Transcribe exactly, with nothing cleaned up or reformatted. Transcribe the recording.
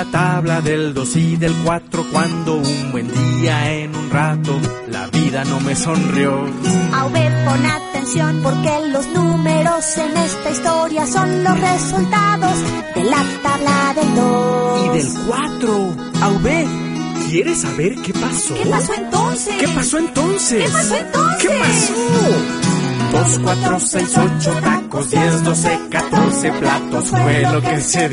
la tabla del dos y del cuatro, cuando un buen día en un rato la vida no me sonrió. A V, pon atención, porque los números en esta historia son los resultados de la tabla del dos. Y del cuatro. A V, ¿quieres saber qué pasó? ¿Qué pasó entonces? ¿Qué pasó entonces? ¿Qué pasó entonces? ¿Qué pasó? Dos, cuatro, seis, ocho tacos, diez, doce, catorce platos fue lo que se